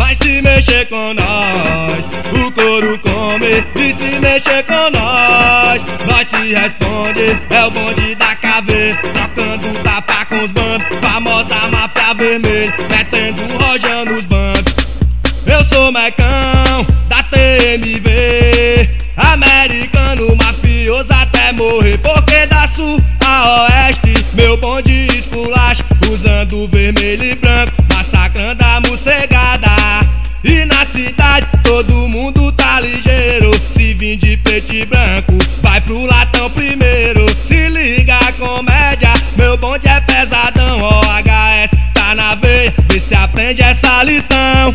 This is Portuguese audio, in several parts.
Vai se mexer com nós, o couro come. E se mexer com nós se responde. É o bonde da caveira, trocando tapa com os bandos. Famosa máfia vermelha, metendo rojão nos bancos. Eu sou Mecão, da TMV, americano, mafioso até morrer. Porque da sul a oeste, meu bonde esculacha, usando vermelho e branco, massacrando a morcegada. E na cidade todo mundo tá ligeiro. Se vir de preto e branco, vai pro latão primeiro. Se liga a comédia, meu bonde é pesadão. OHS tá na veia, vê se aprende essa lição.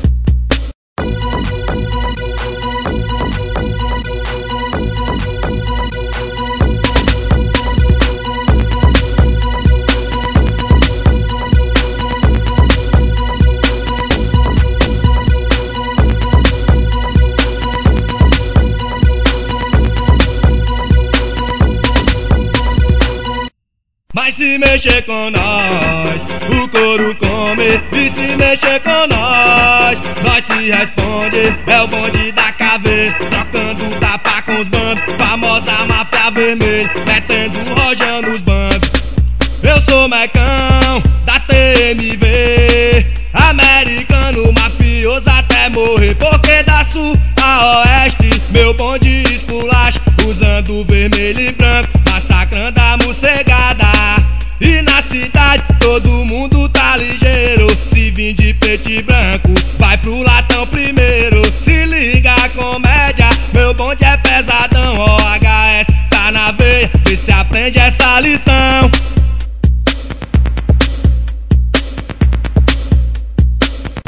Vai se mexer com nós, o couro come. E se mexer com nós se responde. É o bonde da caveira, trocando tapa com os bandos. Famosa máfia vermelha, metendo rojão nos bancos. Eu sou Mecão, da TMV, americano, mafioso até morrer. Porque da sul a oeste, meu bonde esculacha, usando vermelho e branco, massacrando a morcegada. E na cidade todo mundo tá ligeiro. Se vir de preto e branco, vai pro latão primeiro. Se liga a comédia, meu bonde é pesadão. OHS tá na veia, vê se aprende essa lição.